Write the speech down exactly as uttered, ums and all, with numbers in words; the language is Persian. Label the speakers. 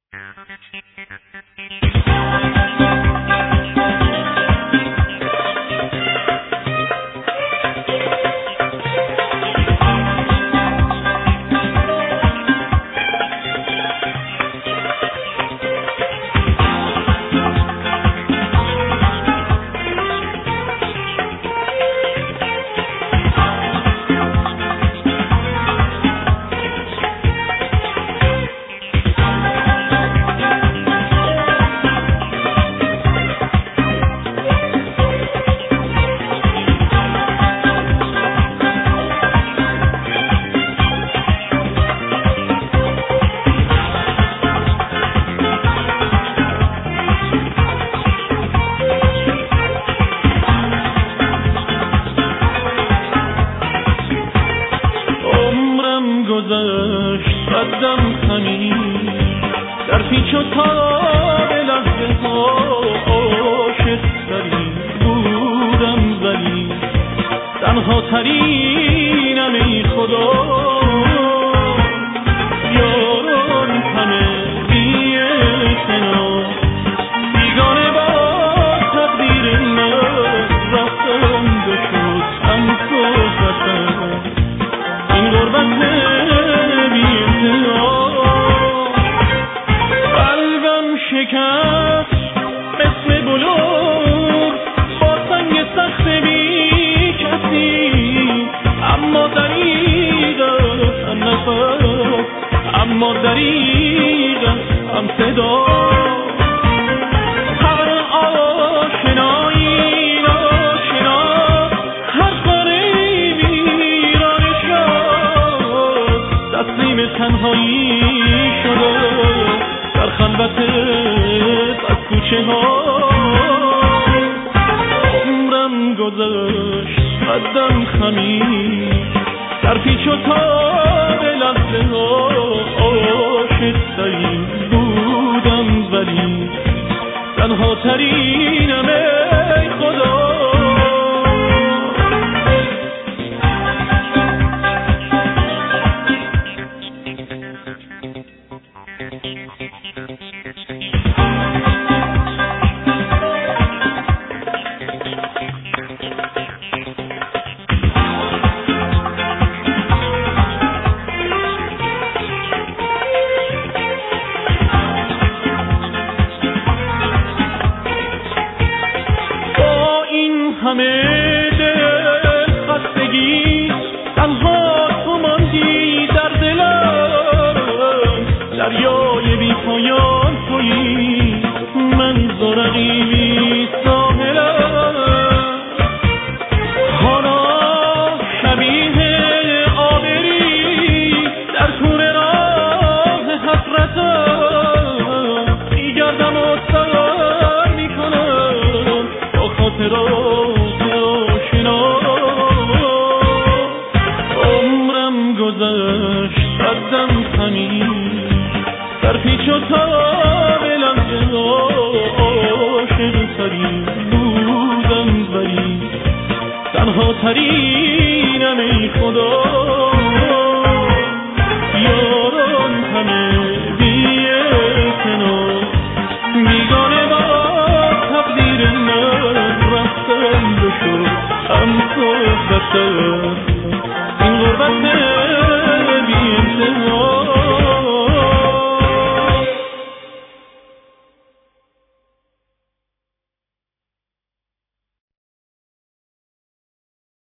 Speaker 1: گذشت قدم خمی در پیچ و تاب لحظه ها عاشق ترین بودم ولی تنها ترینم ای خدا یاران همه بی اعتنا بیگانه با تقدیر من رفتم بشد هم صحبتم این غربت قلبم شکست مثل بلور با سنگ سخت بی کسی اما دریغم هم نفس اما دریغم هم صدا هر آشنایی ناشنا هر کاری ویرانه شد تسلیم تنهایی شده در خلوت از کوچه ها عمرم گذشت قدم خمی در پیچ و تاب لحظه ها عاشق ترین بودم ولی تنها ترینم ای خدا همه دل خستگی تنها تو ماندی در دلم دریای بی پایان تویی من زرقی بی ساحلم حالا شبیه آبری در طول راه حسرتم میگردم و سر میکنم با خاطرات گذشت قدم خمی در پیچ و تاب لحظه عاشق ترین بودم ولی تنها ترینم ای خدا